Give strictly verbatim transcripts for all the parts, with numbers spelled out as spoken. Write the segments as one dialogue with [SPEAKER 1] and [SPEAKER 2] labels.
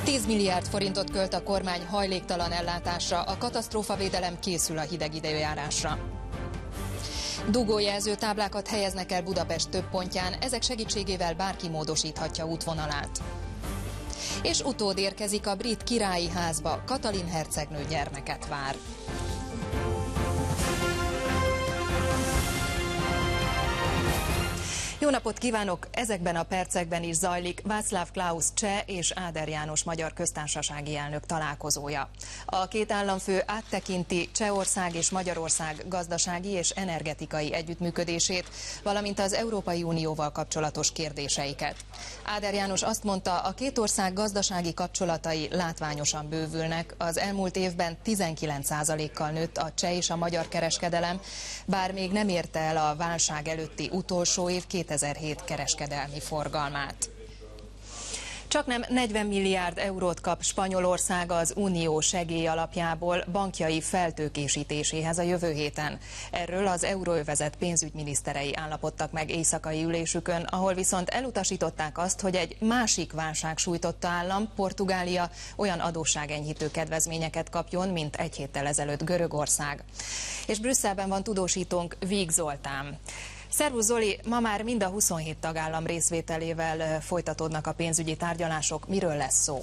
[SPEAKER 1] tíz milliárd forintot költ a kormány hajléktalan ellátásra, a katasztrófavédelem készül a hideg időjárásra. Dugójelző táblákat helyeznek el Budapest több pontján, ezek segítségével bárki módosíthatja útvonalát. És utód érkezik a brit királyi házba, Katalin hercegnő gyermeket vár. Jó napot kívánok! Ezekben a percekben is zajlik Václav Klaus cseh és Áder János magyar köztársasági elnök találkozója. A két államfő áttekinti Csehország és Magyarország gazdasági és energetikai együttműködését, valamint az Európai Unióval kapcsolatos kérdéseiket. Áder János azt mondta, a két ország gazdasági kapcsolatai látványosan bővülnek, az elmúlt évben tizenkilenc százalékkal nőtt a cseh és a magyar kereskedelem, bár még nem érte el a válság előtti utolsó év kétezer-hét kereskedelmi forgalmát. Csaknem negyven milliárd eurót kap Spanyolország az unió segélyalapjából bankjai feltőkésítéséhez a jövő héten. Erről az euróövezet pénzügyminiszterei állapodtak meg éjszakai ülésükön, ahol viszont elutasították azt, hogy egy másik válság sújtotta állam, Portugália, olyan adósságenyhítő kedvezményeket kapjon, mint egy héttel ezelőtt Görögország. És Brüsszelben van tudósítónk, Víg Zoltán. Szervusz Zoli, ma már mind a huszonhét tagállam részvételével folytatódnak a pénzügyi tárgyalások. Miről lesz szó?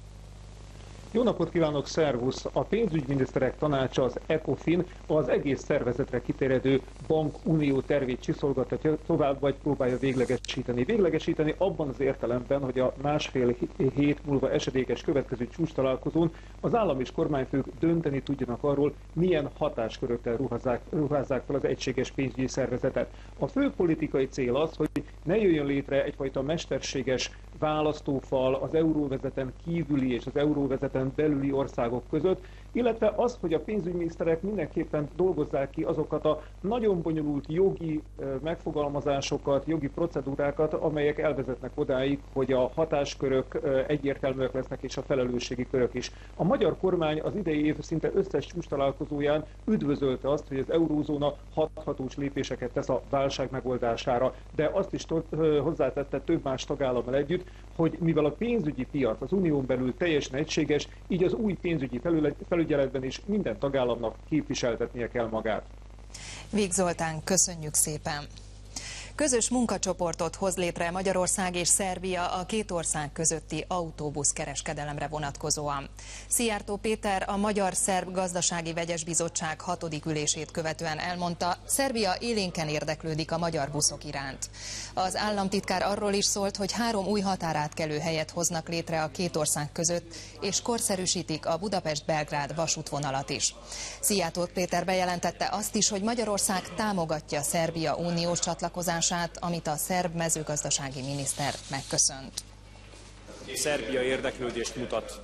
[SPEAKER 2] Jó napot kívánok, szervusz! A pénzügyminiszterek tanácsa, az ECOFIN az egész szervezetre kiterjedő bankunió tervét csiszolgatja tovább, vagy próbálja véglegesíteni. Véglegesíteni abban az értelemben, hogy a másfél hét múlva esedékes következő csúcstalálkozón az állam és kormányfők dönteni tudjanak arról, milyen hatáskörökkel ruházzák, ruházzák fel az egységes pénzügyi szervezetet. A fő politikai cél az, hogy ne jöjjön létre egyfajta mesterséges választófal az euróvezeten kívüli és az euróvezeten belüli országok között, illetve az, hogy a pénzügyminiszterek mindenképpen dolgozzák ki azokat a nagyon bonyolult jogi megfogalmazásokat, jogi procedúrákat, amelyek elvezetnek odáig, hogy a hatáskörök egyértelműek lesznek és a felelősségi körök is. A magyar kormány az idei év szinte összes csúcstalálkozóján üdvözölte azt, hogy az eurózóna hathatós lépéseket tesz a válság megoldására, de azt is hozzátette több más tagállammal együtt, hogy mivel a pénzügyi piac az unión belül teljesen egységes, így az új pénzügyi felügyeletben is minden tagállamnak képviseltetnie kell magát.
[SPEAKER 1] Víg Zoltán, köszönjük szépen! Közös munkacsoportot hoz létre Magyarország és Szerbia a két ország közötti autóbuszkereskedelemre vonatkozóan. Szijjártó Péter a Magyar-Szerb Gazdasági Vegyes Bizottság hatodik ülését követően elmondta, Szerbia élénken érdeklődik a magyar buszok iránt. Az államtitkár arról is szólt, hogy három új határátkelő helyet hoznak létre a két ország között, és korszerűsítik a Budapest-Belgrád vasútvonalat is. Szijjártó Péter bejelentette azt is, hogy Magyarország támogatja Szerbia uniós csatlakozását, amit a szerb mezőgazdasági miniszter megköszönt.
[SPEAKER 3] Szerbia érdeklődést mutat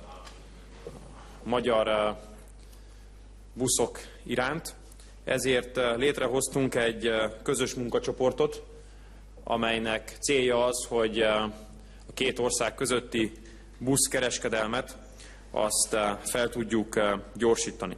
[SPEAKER 3] magyar buszok iránt, ezért létrehoztunk egy közös munkacsoportot, amelynek célja az, hogy a két ország közötti buszkereskedelmet azt fel tudjuk gyorsítani.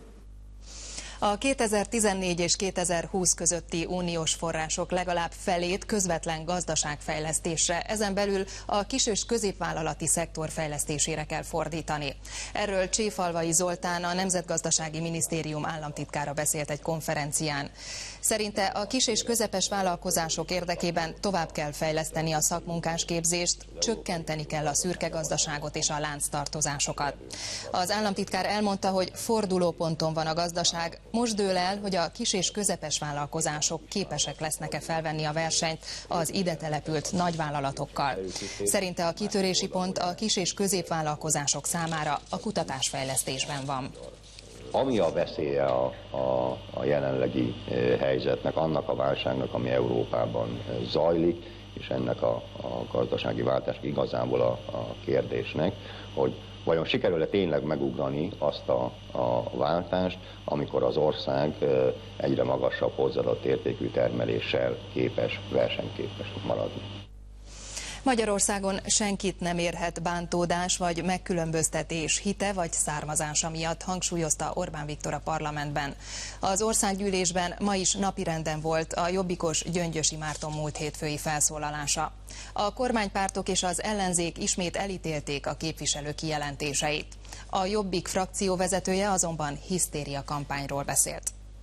[SPEAKER 1] A kétezer-tizennégy és kétezer-húsz közötti uniós források legalább felét közvetlen gazdaságfejlesztésre, ezen belül a kis- és középvállalati szektor fejlesztésére kell fordítani. Erről Cséfalvai Zoltán, a Nemzetgazdasági Minisztérium államtitkára beszélt egy konferencián. Szerinte a kis- és közepes vállalkozások érdekében tovább kell fejleszteni a szakmunkásképzést, csökkenteni kell a szürke gazdaságot és a lánctartozásokat. Az államtitkár elmondta, hogy fordulóponton van a gazdaság, most dől el, hogy a kis- és közepes vállalkozások képesek lesznek-e felvenni a versenyt az ide települt nagyvállalatokkal. Szerinte a kitörési pont a kis- és középvállalkozások számára a kutatásfejlesztésben van.
[SPEAKER 4] Ami a veszélye a, a, a jelenlegi helyzetnek, annak a válságnak, ami Európában zajlik, és ennek a, a gazdasági váltás igazából a, a kérdésnek, hogy vajon sikerül-e tényleg megugrani azt a, a váltást, amikor az ország egyre magasabb hozzáadott értékű termeléssel képes, versenyképes maradni.
[SPEAKER 1] Magyarországon senkit nem érhet bántódás vagy megkülönböztetés hite vagy származása miatt, hangsúlyozta Orbán Viktor a parlamentben. Az országgyűlésben ma is napirenden volt a jobbikos Gyöngyösi Márton múlt hétfői felszólalása. A kormánypártok és az ellenzék ismét elítélték a képviselő kijelentéseit. A Jobbik frakcióvezetője azonban hisztéria kampányról beszélt.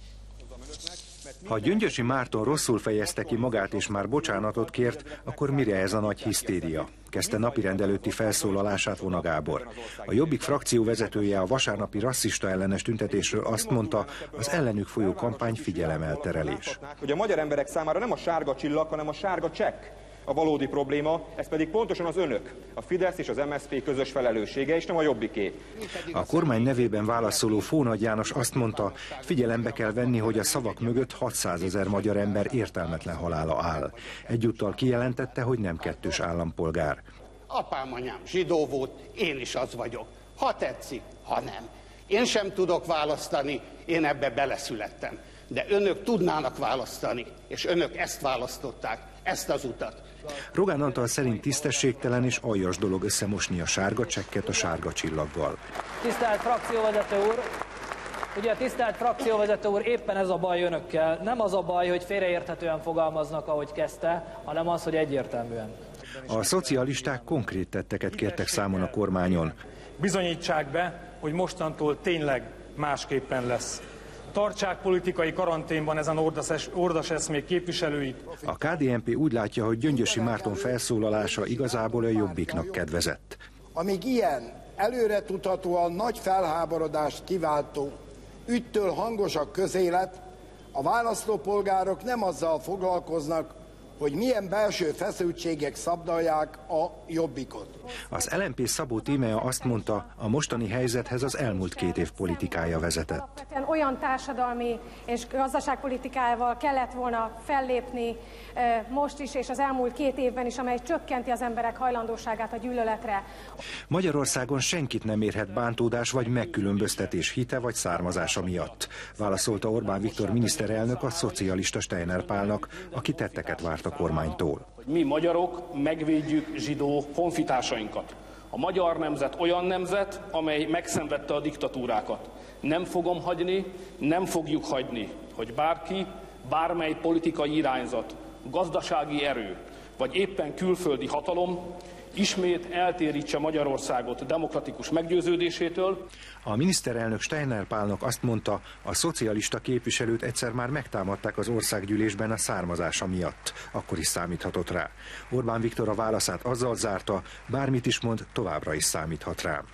[SPEAKER 5] Ha Gyöngyösi Márton rosszul fejezte ki magát és már bocsánatot kért, akkor mire ez a nagy hisztéria? Kezdte napirend előtti felszólalását Vona Gábor. A Jobbik frakcióvezetője a vasárnapi rasszista ellenes tüntetésről azt mondta, az ellenük folyó kampány figyelemelterelés.
[SPEAKER 6] Hogy a magyar emberek számára nem a sárga csillag, hanem a sárga csekk a valódi probléma, ez pedig pontosan az önök, a Fidesz és az em es zé pé közös felelőssége, és nem a Jobbiké.
[SPEAKER 5] A kormány nevében válaszoló Fónagy János azt mondta, figyelembe kell venni, hogy a szavak mögött hatszázezer magyar ember értelmetlen halála áll. Egyúttal kijelentette, hogy nem kettős állampolgár.
[SPEAKER 7] Apám, anyám zsidó volt, én is az vagyok. Ha tetszik, ha nem. Én sem tudok választani, én ebbe beleszülettem. De önök tudnának választani, és önök ezt választották, ezt az utat.
[SPEAKER 5] Rogán Antal szerint tisztességtelen és aljas dolog összemosni a sárga csekket a sárga csillaggal.
[SPEAKER 8] Tisztelt frakcióvezető úr! Ugye, tisztelt frakcióvezető úr, éppen ez a baj önökkel. Nem az a baj, hogy félreérthetően fogalmaznak, ahogy kezdte, hanem az, hogy egyértelműen.
[SPEAKER 5] A szocialisták konkrét tetteket kértek számon a kormányon.
[SPEAKER 9] Bizonyítsák be, hogy mostantól tényleg másképpen lesz. Tartsák politikai karanténban ezen ordas eszmék képviselőit.
[SPEAKER 5] A ká dé en pé úgy látja, hogy Gyöngyösi Márton felszólalása igazából a Jobbiknak kedvezett.
[SPEAKER 10] Amíg ilyen előretudhatóan nagy felháborodást kiváltó ügytől hangos a közélet, a választópolgárok nem azzal foglalkoznak, hogy milyen belső feszültségek szabdalják a Jobbikot.
[SPEAKER 5] Az el em pé Szabó Tímea azt mondta, a mostani helyzethez az elmúlt két év politikája vezetett.
[SPEAKER 11] Olyan társadalmi és gazdaságpolitikával kellett volna fellépni most is, és az elmúlt két évben is, amely csökkenti az emberek hajlandóságát a gyűlöletre.
[SPEAKER 5] Magyarországon senkit nem érhet bántódás vagy megkülönböztetés hite vagy származása miatt, válaszolta Orbán Viktor miniszterelnök a szocialista Steiner Pálnak, aki tetteket várt a kormánytól.
[SPEAKER 12] Mi magyarok megvédjük zsidó honfitársainkat. A magyar nemzet olyan nemzet, amely megszenvedte a diktatúrákat. Nem fogom hagyni, nem fogjuk hagyni, hogy bárki, bármely politikai irányzat, gazdasági erő, vagy éppen külföldi hatalom ismét eltérítse Magyarországot demokratikus meggyőződésétől.
[SPEAKER 5] A miniszterelnök Steiner Pálnak azt mondta, a szocialista képviselőt egyszer már megtámadták az országgyűlésben a származása miatt. Akkor is számíthatott rá. Orbán Viktor a válaszát azzal zárta, bármit is mond, továbbra is számíthat rá.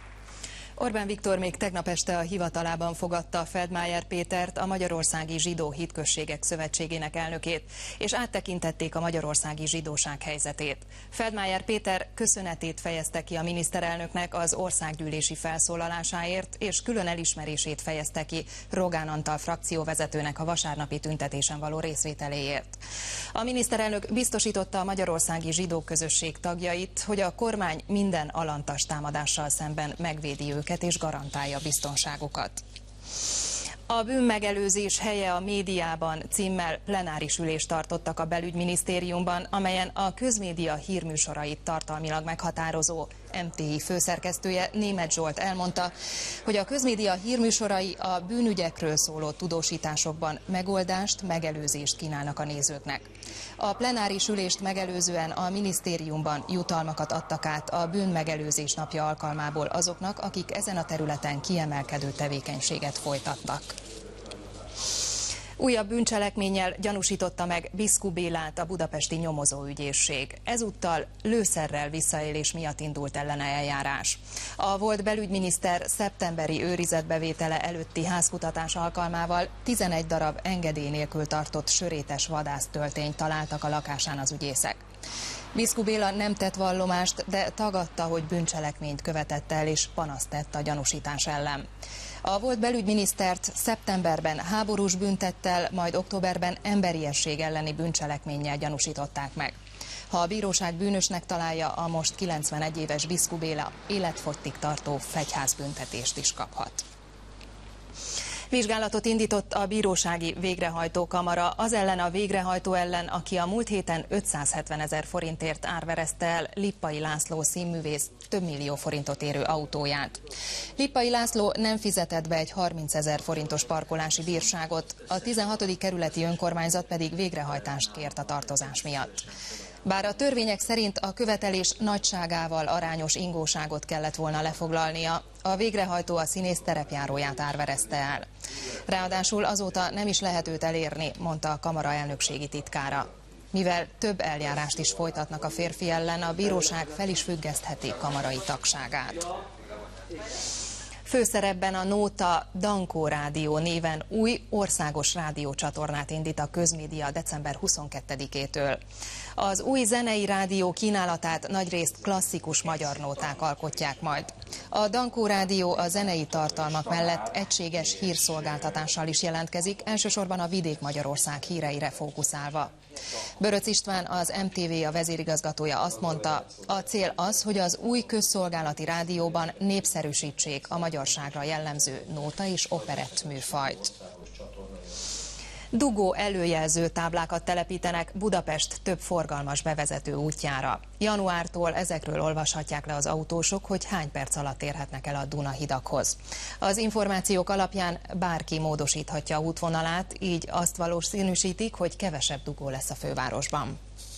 [SPEAKER 1] Orbán Viktor még tegnap este a hivatalában fogadta Feldmayer Pétert, a Magyarországi Zsidó Hitközségek Szövetségének elnökét, és áttekintették a magyarországi zsidóság helyzetét. Feldmayer Péter köszönetét fejezte ki a miniszterelnöknek az országgyűlési felszólalásáért, és külön elismerését fejezte ki Rogán Antal frakcióvezetőnek a vasárnapi tüntetésen való részvételéért. A miniszterelnök biztosította a magyarországi zsidó közösség tagjait, hogy a kormány minden alantas támadással szemben megvédi őket és garantálja biztonságukat. A bűnmegelőzés helye a médiában címmel plenáris ülést tartottak a belügyminisztériumban, amelyen a közmédia hírműsorait tartalmilag meghatározó em té i főszerkesztője, Németh Zsolt elmondta, hogy a közmédia hírműsorai a bűnügyekről szóló tudósításokban megoldást, megelőzést kínálnak a nézőknek. A plenáris ülést megelőzően a minisztériumban jutalmakat adtak át a bűnmegelőzés napja alkalmából azoknak, akik ezen a területen kiemelkedő tevékenységet folytattak. Újabb bűncselekménnyel gyanúsította meg Biszku Bélát a budapesti nyomozóügyészség. Ezúttal lőszerrel visszaélés miatt indult ellene eljárás. A volt belügyminiszter szeptemberi őrizetbevétele előtti házkutatás alkalmával tizenegy darab engedély nélkül tartott sörétes vadásztöltényt találtak a lakásán az ügyészek. Biszku Béla nem tett vallomást, de tagadta, hogy bűncselekményt követett el és panaszt tett a gyanúsítás ellen. A volt belügyminisztert szeptemberben háborús bűntettel, majd októberben emberiesség elleni bűncselekménnyel gyanúsították meg. Ha a bíróság bűnösnek találja, a most kilencvenegy éves Biszku Béla életfogytig tartó fegyházbüntetést is kaphat. Vizsgálatot indított a bírósági végrehajtó kamara az ellen a végrehajtó ellen, aki a múlt héten ötszázhetven ezer forintért árverezte el Lippai László színművész több millió forintot érő autóját. Lippai László nem fizetett be egy harmincezer forintos parkolási bírságot, a tizenhatodik kerületi önkormányzat pedig végrehajtást kért a tartozás miatt. Bár a törvények szerint a követelés nagyságával arányos ingóságot kellett volna lefoglalnia, a végrehajtó a színész terepjáróját árverezte el. Ráadásul azóta nem is lehet őt elérni, mondta a kamara elnökségi titkára. Mivel több eljárást is folytatnak a férfi ellen, a bíróság fel is függesztheti kamarai tagságát. Főszerepben a Nóta Dankó Rádió néven új országos rádiócsatornát indít a Közmédia december huszonkettedikétől. Az új zenei rádió kínálatát nagyrészt klasszikus magyar nóták alkotják majd. A Dankó Rádió a zenei tartalmak mellett egységes hírszolgáltatással is jelentkezik, elsősorban a Vidék-Magyarország híreire fókuszálva. Böröc István, az em té vé a vezérigazgatója azt mondta, a cél az, hogy az új közszolgálati rádióban népszerűsítsék a magyarságra jellemző nóta és operett műfajt. Dugó előjelző táblákat telepítenek Budapest több forgalmas bevezető útjára. Januártól ezekről olvashatják le az autósok, hogy hány perc alatt érhetnek el a Dunahidakhoz. Az információk alapján bárki módosíthatja útvonalát, így azt valószínűsítik, hogy kevesebb dugó lesz a fővárosban.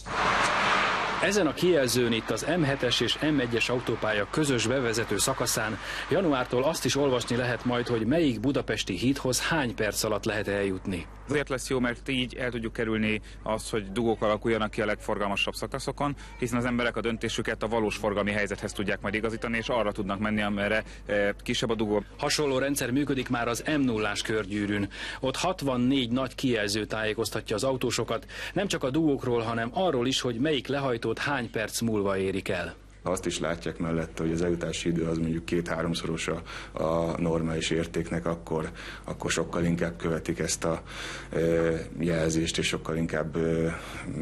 [SPEAKER 13] Ezen a kijelzőn itt az em hetes és em egyes autópálya közös bevezető szakaszán januártól azt is olvasni lehet majd, hogy melyik budapesti hídhoz hány perc alatt lehet eljutni.
[SPEAKER 14] Azért lesz jó, mert így el tudjuk kerülni azt, hogy dugók alakuljanak ki a legforgalmasabb szakaszokon, hiszen az emberek a döntésüket a valós forgalmi helyzethez tudják majd igazítani, és arra tudnak menni, amerre e, kisebb a dugó.
[SPEAKER 13] Hasonló rendszer működik már az em nullás körgyűrűn. Ott hatvannégy nagy kijelző tájékoztatja az autósokat, nem csak a dugókról, hanem arról is, hogy melyik lehajtót hány perc múlva érik el.
[SPEAKER 15] Azt is látják mellette, hogy az eljutási idő az mondjuk két-háromszoros a, a normális értéknek, akkor, akkor sokkal inkább követik ezt a e, jelzést, és sokkal inkább e,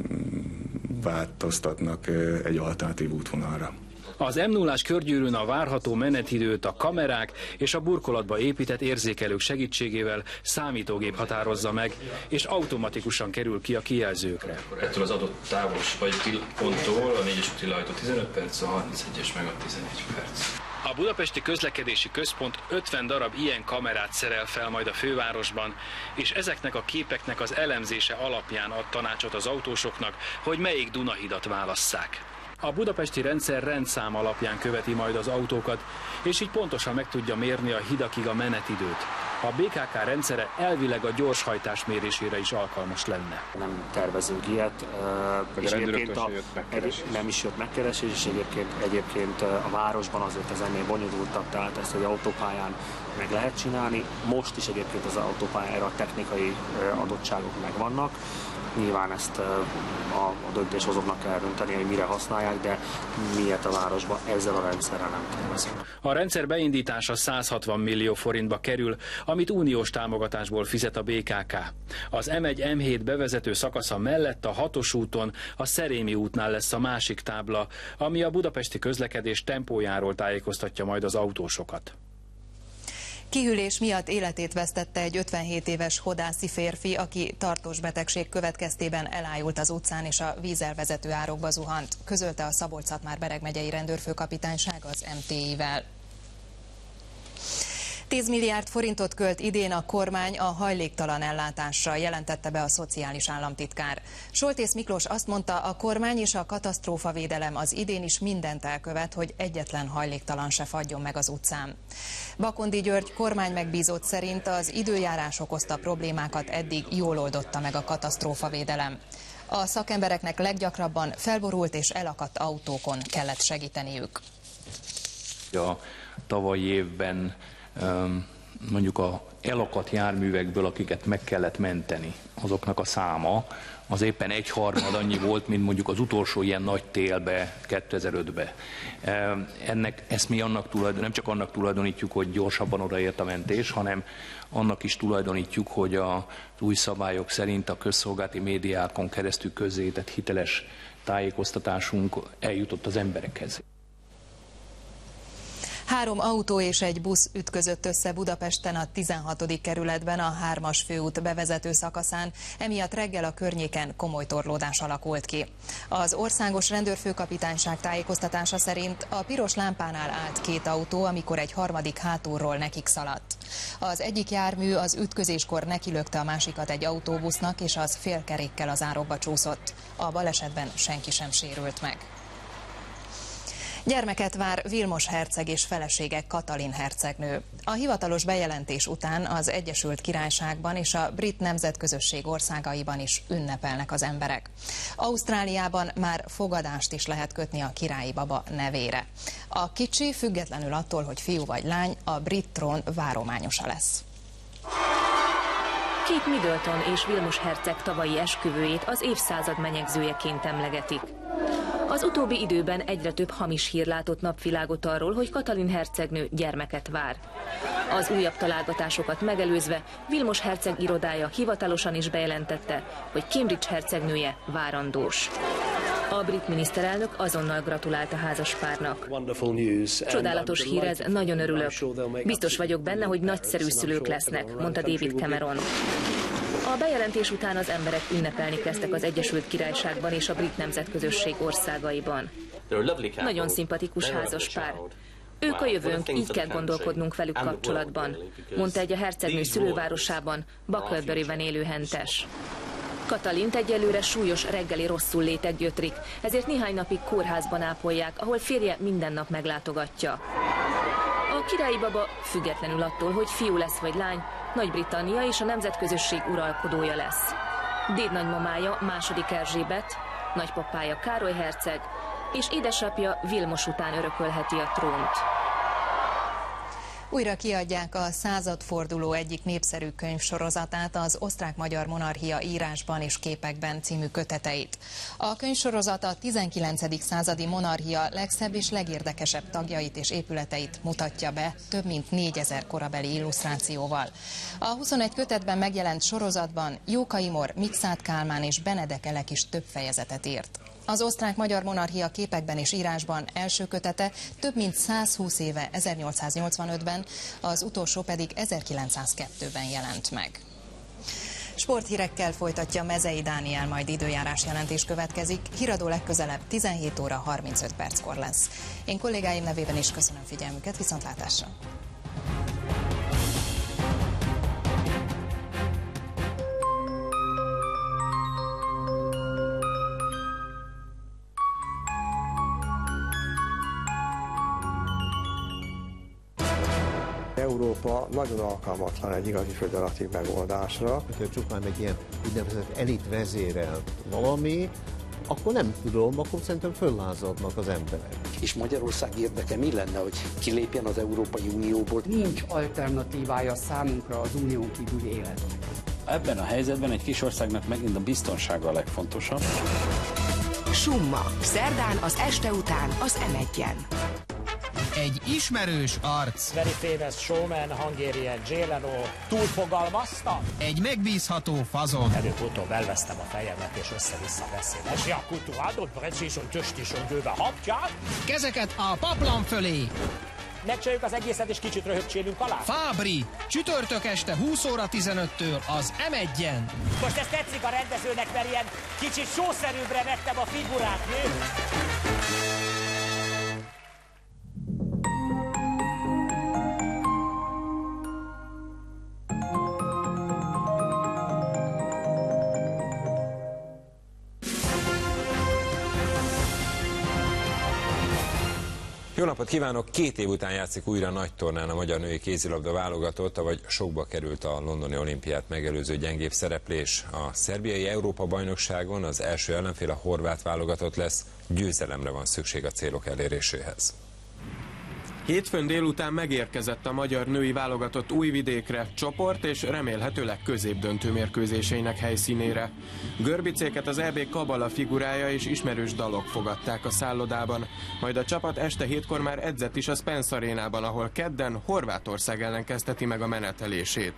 [SPEAKER 15] változtatnak e, egy alternatív útvonalra.
[SPEAKER 13] Az em nullás körgyűrűn a várható menetidőt a kamerák és a burkolatba épített érzékelők segítségével számítógép határozza meg, és automatikusan kerül ki a kijelzőkre.
[SPEAKER 16] Ettől az adott távos vagy ponttól a négyes úti lehajtó tizenöt perc, a harmincegyes meg a tizenegy perc.
[SPEAKER 13] A Budapesti Közlekedési Központ ötven darab ilyen kamerát szerel fel majd a fővárosban, és ezeknek a képeknek az elemzése alapján ad tanácsot az autósoknak, hogy melyik Dunahidat válasszák. A budapesti rendszer rendszám alapján követi majd az autókat, és így pontosan meg tudja mérni a hidakig a menetidőt. A bé ká ká rendszere elvileg a gyorshajtás mérésére is alkalmas lenne.
[SPEAKER 17] Nem tervezünk ilyet, és egyébként a, egy, nem is jött megkeresés, és egyébként, egyébként a városban azért ez ennél bonyolultabb, tehát ezt egy autópályán meg lehet csinálni. Most is egyébként az autópályára a technikai adottságok megvannak. Nyilván ezt a döntéshozóknak kell dönteni, hogy mire használják, de miért a városban ezzel a rendszerrel nem tervezünk.
[SPEAKER 13] A rendszer beindítása száz hatvan millió forintba kerül, amit uniós támogatásból fizet a bé ká ká. Az em egy em hét bevezető szakasza mellett a hatos úton, a Szerémi útnál lesz a másik tábla, ami a budapesti közlekedés tempójáról tájékoztatja majd az autósokat.
[SPEAKER 1] Kihűlés miatt életét vesztette egy ötvenhét éves hodászi férfi, aki tartós betegség következtében elájult az utcán és a vízelvezető árokba zuhant, közölte a Szabolcs-Szatmár-Bereg megyei rendőrfőkapitányság az em té i-vel. tíz milliárd forintot költ idén a kormány a hajléktalan ellátásra, jelentette be a szociális államtitkár. Soltész Miklós azt mondta, a kormány és a katasztrófavédelem az idén is mindent elkövet, hogy egyetlen hajléktalan se fagyjon meg az utcán. Bakondi György kormány megbízott szerint az időjárás okozta problémákat eddig jól oldotta meg a katasztrófavédelem. A szakembereknek leggyakrabban felborult és elakadt autókon kellett segíteniük.
[SPEAKER 18] A tavalyi évben mondjuk a elakadt járművekből, akiket meg kellett menteni, azoknak a száma az éppen egyharmad annyi volt, mint mondjuk az utolsó ilyen nagy télbe, kétezer-ötbe. Ennek, ezt mi annak tulajdon, nem csak annak tulajdonítjuk, hogy gyorsabban odaért a mentés, hanem annak is tulajdonítjuk, hogy az új szabályok szerint a közszolgálati médiákon keresztül közzétett hiteles tájékoztatásunk eljutott az emberekhez.
[SPEAKER 1] Három autó és egy busz ütközött össze Budapesten a tizenhatodik kerületben a hármas főút bevezető szakaszán, emiatt reggel a környéken komoly torlódás alakult ki. Az országos rendőrfőkapitányság tájékoztatása szerint a piros lámpánál állt két autó, amikor egy harmadik hátulról nekik szaladt. Az egyik jármű az ütközéskor nekilökte a másikat egy autóbusznak, és az félkerékkel az árokba csúszott. A balesetben senki sem sérült meg. Gyermeket vár Vilmos herceg és felesége Katalin hercegnő. A hivatalos bejelentés után az Egyesült Királyságban és a brit nemzetközösség országaiban is ünnepelnek az emberek. Ausztráliában már fogadást is lehet kötni a királyi baba nevére. A kicsi, függetlenül attól, hogy fiú vagy lány, a brit trón várományosa lesz.
[SPEAKER 19] Kate Middleton és Vilmos herceg tavalyi esküvőjét az évszázad menyegzőjeként emlegetik. Az utóbbi időben egyre több hamis hír látott napvilágot arról, hogy Katalin hercegnő gyermeket vár. Az újabb találgatásokat megelőzve Vilmos herceg irodája hivatalosan is bejelentette, hogy Cambridge hercegnője várandós. A brit miniszterelnök azonnal gratulált a házaspárnak. Csodálatos hír ez, nagyon örülök. Biztos vagyok benne, hogy nagyszerű szülők lesznek, mondta David Cameron. A bejelentés után az emberek ünnepelni kezdtek az Egyesült Királyságban és a brit nemzetközösség országaiban. Nagyon szimpatikus házaspár. Ők a jövőnk, így kell gondolkodnunk velük kapcsolatban, mondta egy a hercegnő szülővárosában, Bucklebury-ben élő hentes. Katalint egyelőre súlyos reggeli rosszullétek gyötrik, ezért néhány napig kórházban ápolják, ahol férje minden nap meglátogatja. A királyi baba függetlenül attól, hogy fiú lesz vagy lány, Nagy-Britannia és a nemzetközösség uralkodója lesz. Dédnagymamája második Erzsébet, nagypapája Károly herceg, és édesapja Vilmos után örökölheti a trónt.
[SPEAKER 1] Újra kiadják a századforduló egyik népszerű könyvsorozatát, az Osztrák-Magyar Monarchia írásban és képekben című köteteit. A könyvsorozat a tizenkilencedik századi monarchia legszebb és legérdekesebb tagjait és épületeit mutatja be, több mint négyezer korabeli illusztrációval. A huszonegy kötetben megjelent sorozatban Jókai Imre, Mikszáth Kálmán és Benedek Elek is több fejezetet írt. Az Osztrák-Magyar Monarchia képekben és írásban első kötete több mint százhúsz éve, ezernyolcszáznyolcvanötben, az utolsó pedig ezerkilencszázkettőben jelent meg. Sporthírekkel folytatja Mezei Dániel, majd időjárás jelentés következik. Híradó legközelebb tizenhét óra harmincöt perckor lesz. Én kollégáim nevében is köszönöm figyelmüket, viszontlátásra!
[SPEAKER 20] Európa nagyon alkalmatlan egy igazi föderatív megoldásra.
[SPEAKER 21] Ha csupán egy ilyen úgynevezett elit vezérel valami, akkor nem tudom, akkor szerintem föllázadnak az emberek.
[SPEAKER 22] És Magyarország érdeke mi lenne, hogy kilépjen az Európai Unióból?
[SPEAKER 23] Nincs alternatívája számunkra az unión kívüli életnek.
[SPEAKER 24] Ebben a helyzetben egy kis országnak megint a biztonsága a legfontosabb.
[SPEAKER 25] Summa. Szerdán az este után az em egyen.
[SPEAKER 26] Egy ismerős arc.
[SPEAKER 27] Very famous showman, Hungarian Jay Leno. Túlfogalmazta?
[SPEAKER 26] Egy megbízható fazon.
[SPEAKER 27] Előbb-utóbb elvesztem a fejemet és össze-vissza beszélek. Ja, kultúrádod, precíz und tüchtig und bőve habja.
[SPEAKER 26] Kezeket a paplan fölé.
[SPEAKER 27] Megcsináljuk az egészet és kicsit röhögcsélünk alá.
[SPEAKER 26] Fábri, csütörtök este húsz óra tizenöttől az em egyen.
[SPEAKER 27] Most ez tetszik a rendezőnek, mert ilyen kicsit sószerűbbre vettem a figurát, mi?
[SPEAKER 28] Jó napot kívánok! Két év után játszik újra nagy tornán a magyar női kézilabda válogatott, avagy sokba került a londoni olimpiát megelőző gyengébb szereplés. A szerbiai Európa-bajnokságon az első ellenfél a horvát válogatott lesz, győzelemre van szükség a célok eléréséhez.
[SPEAKER 29] Hétfőn délután megérkezett a magyar női válogatott Újvidékre, csoport és remélhetőleg középdöntő mérkőzéseinek helyszínére. Görbicéket az é bé Kabala figurája és ismerős dalok fogadták a szállodában, majd a csapat este hétkor már edzett is a Spence arénában, ahol kedden Horvátország ellen kezdheti meg a menetelését.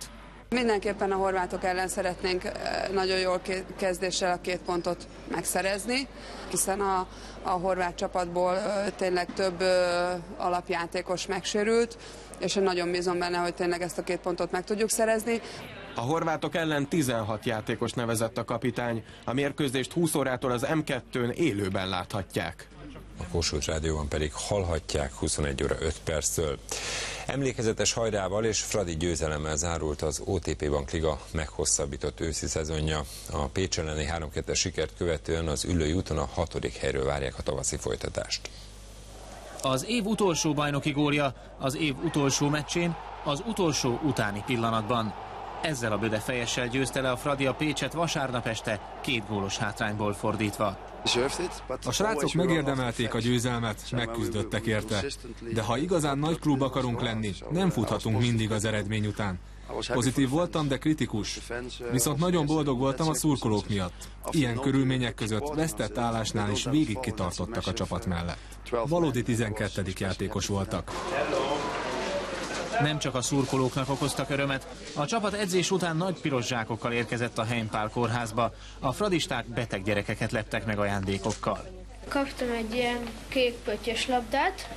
[SPEAKER 2] Mindenképpen a horvátok ellen szeretnénk nagyon jól kezdéssel a két pontot megszerezni, hiszen a, a horvát csapatból tényleg több alapjátékos megsérült, és én nagyon bízom benne, hogy tényleg ezt a két pontot meg tudjuk szerezni.
[SPEAKER 29] A horvátok ellen tizenhat játékos nevezett a kapitány, a mérkőzést húsz órától az em kettőn élőben láthatják.
[SPEAKER 28] A Kossuth Rádióban pedig hallhatják huszonegy óra öt perctől. Emlékezetes hajrával és Fradi győzelemmel zárult az o té pé Bank Liga meghosszabbított őszi szezonja. A Pécs elleni három kettes sikert követően az Üllői úton a hatodik helyről várják a tavaszi folytatást.
[SPEAKER 3] Az év utolsó bajnoki gólja az év utolsó meccsén, az utolsó utáni pillanatban. Ezzel a böde fejessel győzte le a Fradi a Pécset vasárnap este két gólos hátrányból fordítva.
[SPEAKER 4] A srácok megérdemelték a győzelmet, megküzdöttek érte. De ha igazán nagy klub akarunk lenni, nem futhatunk mindig az eredmény után. Pozitív voltam, de kritikus. Viszont nagyon boldog voltam a szurkolók miatt. Ilyen körülmények között vesztett állásnál is végig kitartottak a csapat mellett. Valódi tizenkettedik játékos voltak.
[SPEAKER 3] Nem csak a szurkolóknak okoztak örömet, a csapat edzés után nagy piros zsákokkal érkezett a Heimpál kórházba. A fradisták beteg gyerekeket leptek meg ajándékokkal.
[SPEAKER 6] Kaptam egy ilyen kék pöttyös labdát,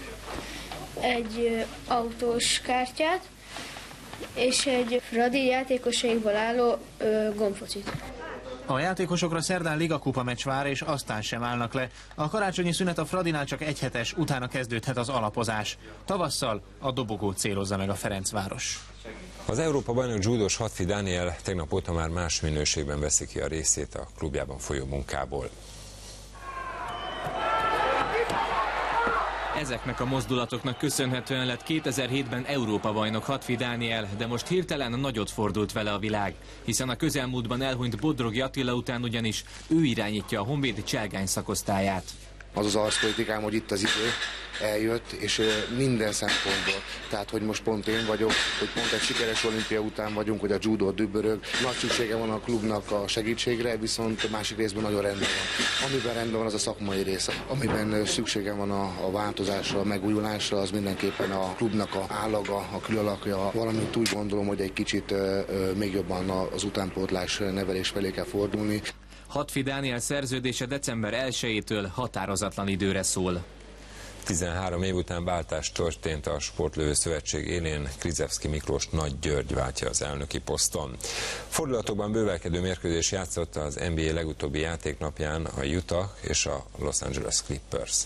[SPEAKER 6] egy autós kártyát, és egy Fradi játékosaikból álló ö, gombfocit.
[SPEAKER 3] A játékosokra szerdán ligakupa meccs vár, és aztán sem állnak le. A karácsonyi szünet a Fradinál csak egyhetes, utána kezdődhet az alapozás. Tavasszal a dobogót célozza meg a Ferencváros.
[SPEAKER 28] Az Európa-bajnok judós Hatfi Dániel tegnap óta már más minőségben veszi ki a részét a klubjában folyó munkából.
[SPEAKER 7] Ezeknek a mozdulatoknak köszönhetően lett kétezer-hétben Európa-bajnok Hatfi Dániel, de most hirtelen nagyot fordult vele a világ, hiszen a közelmúltban elhunyt Bodrogi Attila után ugyanis ő irányítja a Honvéd cselgány szakosztályát.
[SPEAKER 8] Az az arszpolitikám, hogy itt az idő eljött, és minden szempontból. Tehát, hogy most pont én vagyok, hogy pont egy sikeres olimpia után vagyunk, hogy a judó dübörög. Nagy szüksége van a klubnak a segítségre, viszont másik részben nagyon rendben van. Amiben rendben van, az a szakmai része. Amiben szüksége van a, a változásra, a megújulásra, az mindenképpen a klubnak a állaga, a külalakja. Valamint úgy gondolom, hogy egy kicsit még jobban az utánpótlás nevelés felé kell fordulni.
[SPEAKER 7] Hatfi Dániel szerződése december elsejétől határozatlan időre szól.
[SPEAKER 28] tizenhárom év után váltás történt a Sportlövő Szövetség élén. Krizevszki Miklós Nagy György váltja az elnöki poszton. Fordulatokban bővelkedő mérkőzés játszott az en bé á legutóbbi játéknapján a Utah és a Los Angeles Clippers.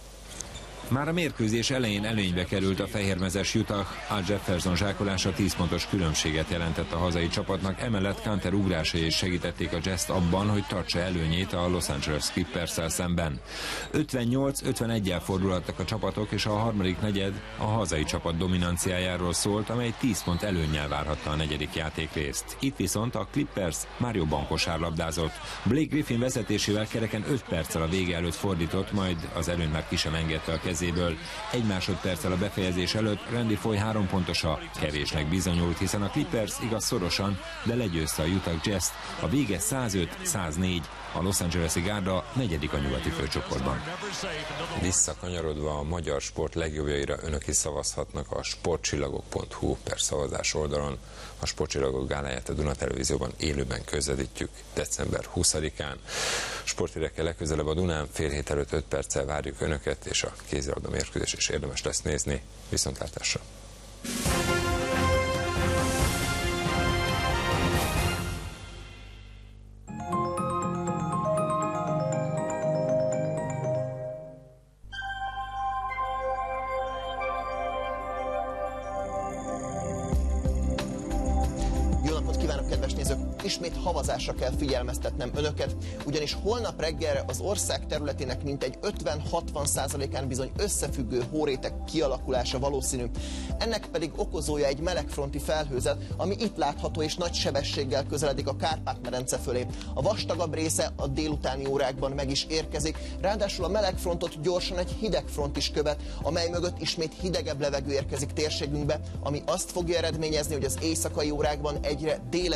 [SPEAKER 28] Már a mérkőzés elején előnybe került a fehérmezes Utah, a Jefferson zsákolása tíz pontos különbséget jelentett a hazai csapatnak, emellett Kanter ugrásai is segítették a Jazz abban, hogy tartsa előnyét a Los Angeles Clippers-szel szemben. ötvennyolc ötveneggyel fordultak a csapatok, és a harmadik negyed a hazai csapat dominanciájáról szólt, amely tíz pont előnnyel várhatta a negyedik játékrészt. Itt viszont a Clippers már jobban kosárlabdázott. Blake Griffin vezetésével kereken öt perccel a vége előtt fordított, majd az előny már ki sem engedte a kezéből. Egy másodperccel a befejezés előtt Randy Foy három pontosa kevésnek bizonyult, hiszen a Clippers igaz szorosan, de legyőzte a Utah Jazz-t. A vége százöt száznégy, a Los Angeles-i gárda negyedik a nyugati főcsoportban. Visszakanyarodva a magyar sport legjobbjaira önök is szavazhatnak a sportcsillagok pont hu per szavazás oldalon. A Sportcsillagok gáláját a Duna Televízióban élőben közvetítjük december huszadikán. Sporthírekkel legközelebb a Dunán, fél hét előtt öt perccel várjuk önöket, és a kézilabda mérkőzés is érdemes lesz nézni. Viszontlátásra!
[SPEAKER 9] Ismét havazásra kell figyelmeztetnem önöket, ugyanis holnap reggelre az ország területének mintegy ötven-hatvan százalékán bizony összefüggő hóréteg kialakulása valószínű. Ennek pedig okozója egy melegfronti felhőzet, ami itt látható és nagy sebességgel közeledik a Kárpát-medence fölé. A vastagabb része a délutáni órákban meg is érkezik, ráadásul a melegfrontot gyorsan egy hidegfront is követ, amely mögött ismét hidegebb levegő érkezik térségünkbe, ami azt fogja eredményezni, hogy az éjszakai órákban egyre délebbre fog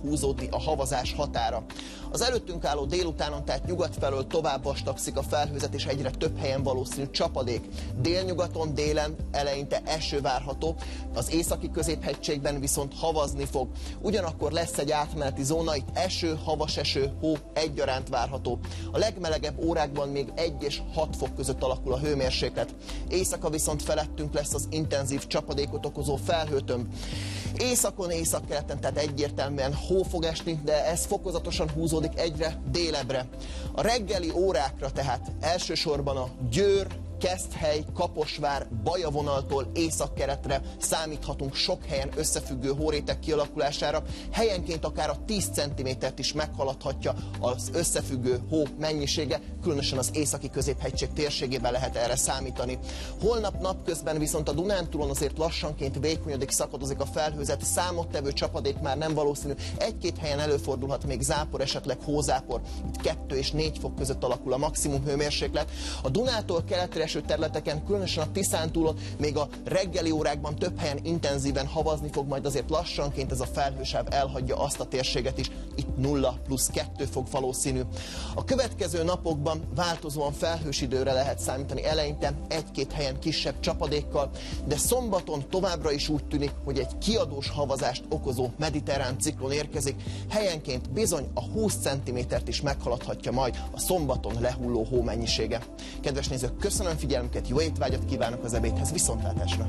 [SPEAKER 9] húzódni a havazás határa. Az előttünk álló délutánon tehát nyugat felől tovább vastagszik a felhőzet, és egyre több helyen valószínű csapadék. Délnyugaton, délen eleinte eső várható, az északi középhegységben viszont havazni fog. Ugyanakkor lesz egy átmeneti zóna, itt eső, havas eső, hó egyaránt várható. A legmelegebb órákban még egy és hat fok között alakul a hőmérséklet. Éjszaka viszont felettünk lesz az intenzív csapadékot okozó felhőtömb. Északon, északkeleten, tehát egyértelműen hó fog esni, de ez fokozatosan húzódik egyre délebbre. A reggeli órákra tehát elsősorban a Győr, Keszthely, Kaposvár, Bajavonaltól északkeretre számíthatunk sok helyen összefüggő hóréteg kialakulására. Helyenként akár a tíz centimétert is meghaladhatja az összefüggő hó mennyisége, különösen az északi középhegység térségében lehet erre számítani. Holnap napközben viszont a Dunántúlon azért lassanként vékonyodik, szakadozik a felhőzet, számottevő csapadék már nem valószínű. Egy-két helyen előfordulhat még zápor, esetleg hózápor. Itt kettő és négy fok között alakul a maximum hőmérséklet. A Dunától keletre területeken, különösen a Tiszántúlon még a reggeli órákban több helyen intenzíven havazni fog, majd azért lassanként ez a felhősáv elhagyja azt a térséget is, itt nulla plusz kettő fok valószínű. A következő napokban változóan felhős időre lehet számítani, eleinte egy-két helyen kisebb csapadékkal, de szombaton továbbra is úgy tűnik, hogy egy kiadós havazást okozó mediterrán ciklon érkezik, helyenként bizony a húsz centimétert is meghaladhatja majd a szombaton lehulló hó mennyisége. Kedves nézők, köszönöm figyelmüket, jó étvágyat kívánok az ebédhez, viszontlátásra!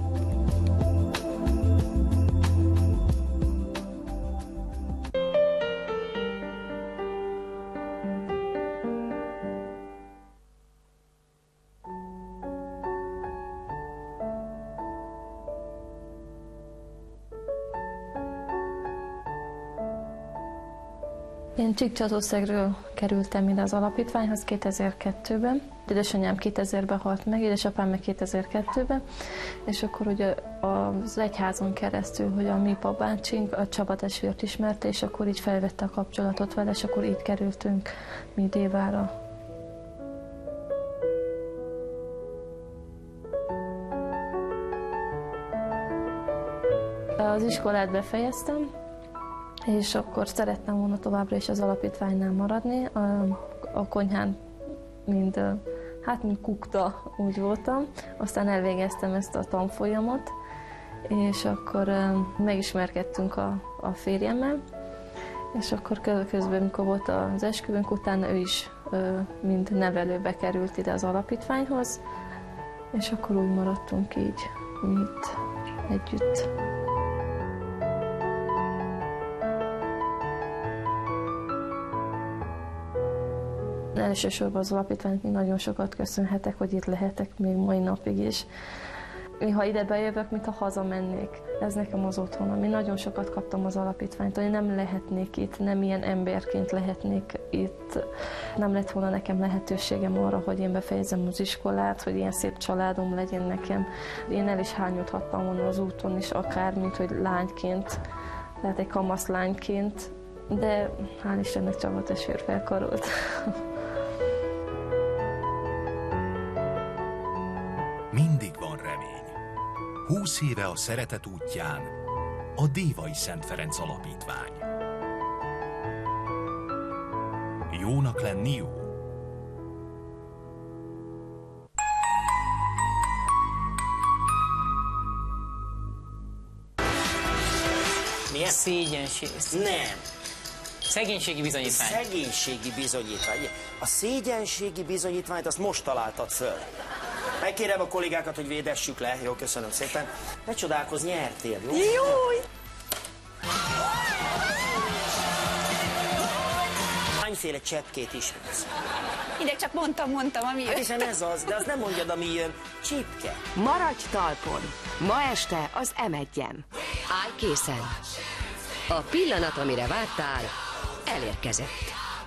[SPEAKER 5] Én Csíkcsatországról kerültem ide az alapítványhoz kétezer-kettőben. Édesanyám kétezerben halt meg, édesapám meg kétezer-kettőben, és akkor ugye az egyházon keresztül, hogy a mi papbácsink a Csaba testvért ismerte, és akkor így felvette a kapcsolatot vele, és akkor így kerültünk mi Dévára. Az iskolát befejeztem, és akkor szerettem volna továbbra is az alapítványnál maradni. A, a konyhán mind, hát mind kukta úgy voltam. Aztán elvégeztem ezt a tanfolyamot, és akkor megismerkedtünk a, a férjemmel, és akkor közben, mikor volt az esküvőnk, utána ő is mind nevelőbe került ide az alapítványhoz, és akkor úgy maradtunk így, mi itt együtt. Elsősorban az alapítványnak nagyon sokat köszönhetek, hogy itt lehetek még mai napig is. Ha ide bejövök, mintha hazamennék. Ez nekem az otthonom. Én nagyon sokat kaptam az alapítványtól. Én nem lehetnék itt, nem ilyen emberként lehetnék itt. Nem lett volna nekem lehetőségem arra, hogy én befejezem az iskolát, hogy ilyen szép családom legyen nekem. Én el is hányodhattam volna az úton is, akár, mint hogy lányként, tehát egy kamasz lányként, de hál' Istennek Csaba testvér felkarolt.
[SPEAKER 10] Mindig van remény. Húsz éve a szeretet útján a Dévai Szent Ferenc Alapítvány. Jónak lenni jó.
[SPEAKER 11] Milyen? Szégyenség. Nem. Szegénységi bizonyítvány.
[SPEAKER 12] Szegénységi bizonyítvány. A szégyenségi bizonyítványt azt most találtad föl. Megkérem a kollégákat, hogy védessük le. Jó, köszönöm szépen. Ne csodálkozz, nyertél, jó?
[SPEAKER 11] Jó!
[SPEAKER 12] Hányféle cseppkét ismersz?
[SPEAKER 13] Ide csak mondtam, mondtam, ami jön.
[SPEAKER 12] Hát hiszen ez az, de azt nem mondjad, ami jön. Csipke.
[SPEAKER 25] Maradj talpon. Ma este az em egyen. Állj készen. A pillanat, amire vártál, elérkezett.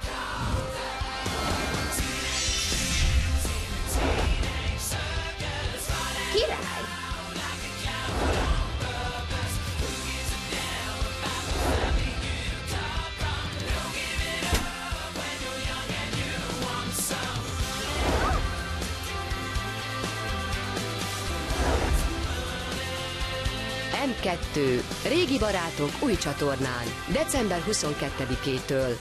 [SPEAKER 25] Király! em kettő. Régi barátok új csatornán. december huszonkettedikétől.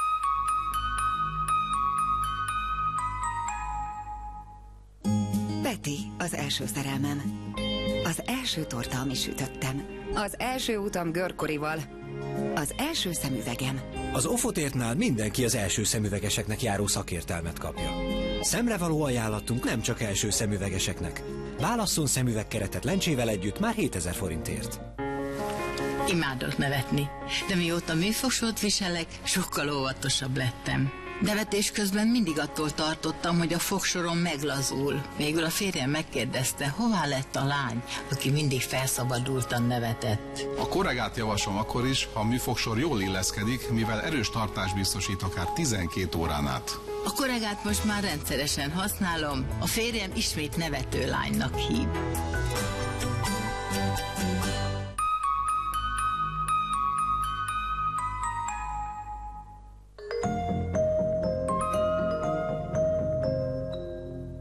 [SPEAKER 1] Peti, az első szerelmem. Az első torta, amit sütöttem. Az első utam görkorival. Az első szemüvegem.
[SPEAKER 14] Az Ofotértnál mindenki az első szemüvegeseknek járó szakértelmet kapja. Szemrevaló ajánlatunk nem csak első szemüvegeseknek. Válasszon szemüvegkeretet lencsével együtt már hétezer forintért.
[SPEAKER 15] Imádok nevetni, de mióta műfosót viselek, sokkal óvatosabb lettem. Nevetés közben mindig attól tartottam, hogy a fogsorom meglazul. Végül a férjem megkérdezte, hová lett a lány, aki mindig felszabadultan nevetett.
[SPEAKER 16] A korregát javaslom akkor is, ha a műfogsor jól illeszkedik, mivel erős tartást biztosít akár tizenkét órán át.
[SPEAKER 15] A korregát most már rendszeresen használom, a férjem ismét nevető lánynak hív.